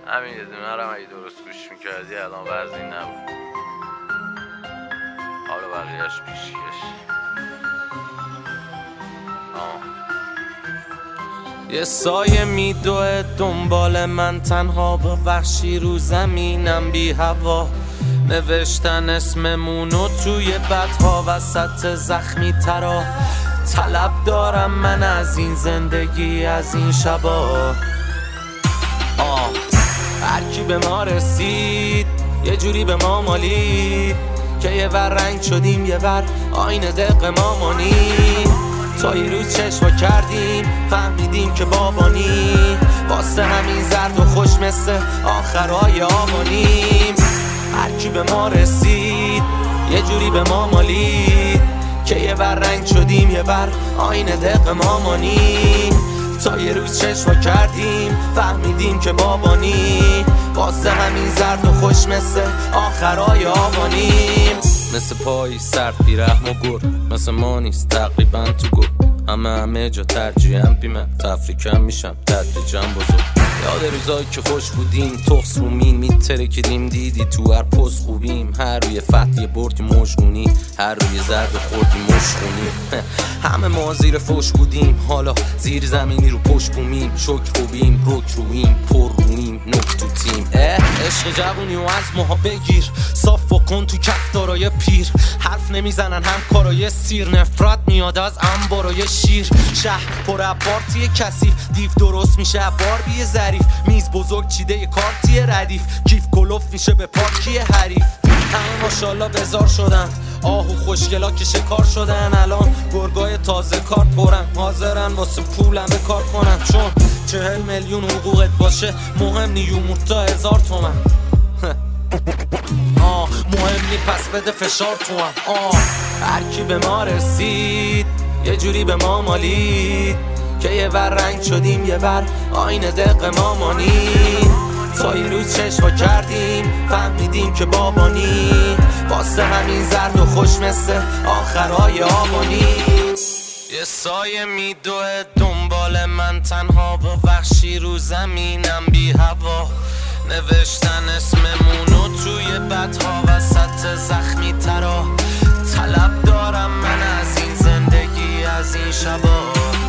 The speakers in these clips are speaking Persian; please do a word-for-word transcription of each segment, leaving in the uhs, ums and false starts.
همین یه دونه رو اگه درست گوش میکردی الان وضعی نبود. حالا بقیهش پیشکش. یه سایه میدوه دنبال من تنها با وحشی رو زمینم بی هوا. نوشتن اسممونو توی بدها وسط زخمی ترا. طلب دارم من از این زندگی از این شبا. آه هرکی به ما رسید یه جوری به ما مالید که یه ور رنگ شدیم یه ور آینه دق ما مانیم. تا یه روز چشوا کردیم فهمیدیم که بابانی واسه همین زرد و خوش مثل آخرای آبانیم. هرکی به ما رسید یه جوری به ما مالید که یه ور رنگ شدیم یه ور آینه دق ما مانیم. تا یه روز چشوا کردیم فهمیدیم که بابانی واسه همین زرد و خوش مثل آخرای آبانیم. مثل پای سرد بی رحم و گر مثل ما نیست تقریبا تو گر. همه همه جا ترجیحم بیمه تفریکم میشم تدریجم بزرگ. یاد روزایی که خوش بودیم تخص رو مین میترکیدیم دیدی تو هر پست خوبیم. هر روی فتحی بردی مجنونی هر روی زرد خوردی مشخونی. همه ما زیر فوش بودیم حالا زیر زمینی رو پشت بومیم. شکر خوبیم رک رویم پر رویم نک تو تیم. عشق جوونی و از ماها بگیر صاف و کن تو کفتارای پیر. حرف نمیزنن هم کارای سیر نفرت میاد از انبارای شیر. شهر پر پارتی کثیف دیو درست میشه باربی ظریف. میز بزرگ چیده یه کارتی ردیف کیف کلوف میشه به پارکی حریف. همه ماشالله بزار شدن آهو خوشگلا که شکار شدن. الان گرگای تازه کارت برن حاضرن واسه پولم به کار کنن. چون چهل میلیون حقوقت باشه مهم نی یومور تا هزار تومن. آه مهم نی پس بده فشار تو هم. آه هرکی به ما رسید یه جوری به ما مالید که یه ور رنگ شدیم یه ور آینه دق ما مانیم. تا یه روز چشوا کردیم فهمیدیم که بابانی واسه همین زرد و خوش مثل آخرای آبانی. یه سایه میدوه دنبال من تنها با وحشی رو زمینم بی هوا. نوشتن اسممونو توی بدها وسط زخمی ترا. طلب دارم من از این زندگی از این شبا.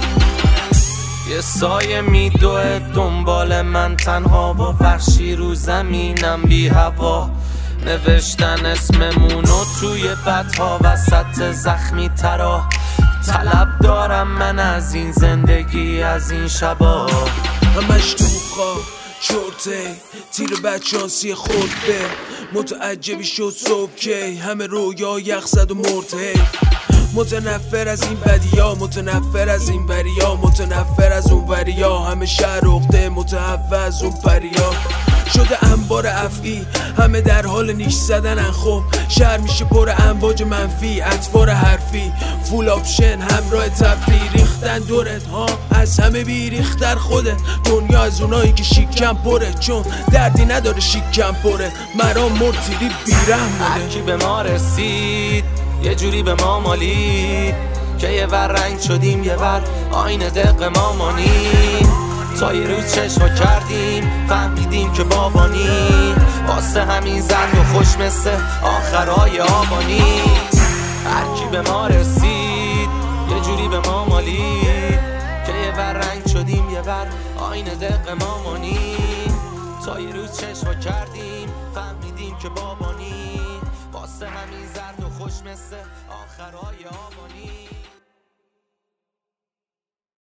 یه سایه میدوه دنبال من تنها با وحشی رو زمینم بی هوا. نوشتن اسممونو توی بدها وسط زخمی ترا. طلب دارم من از این زندگی از این شبا. همش تو خواه چورته تیر بدشانسی خود به متعجبی شد صبح که همه رویا یخ زد و مرده. متنفر از این بدیا متنفر از این بریا متنفر از اون بریا. همه شهر اخته متحفه از اون پریا. شده انبار افعی همه در حال نیش زدن. خب شهر میشه پر امواج منفی اطوار حرفی. فول آپشن همراه تفریح ریختن دورت ها از همه بی ریختر خودت. دنیا از اونایی که شیکم پره چون دردی نداره شیکم پره. مرام مرتیری بیرم بوده. هرکی به ما رسید یه جوری به ما مالید که یه ور رنگ شدیم یه ور آینه دق ما مانیم. تا یه روز چشوا کردیم فهمیدیم که بابانی واسه همین زرد و خوش مثل آخرای آبانی. هرکی به ما رسید یه جوری به ما مالید که یه ور رنگ شدیم یه ور آینه دق ما مانیم. تا یه روز چشوا کردیم فهمیدیم که بابانی واسه همین زرد و خوش مثل آخرای آبانی.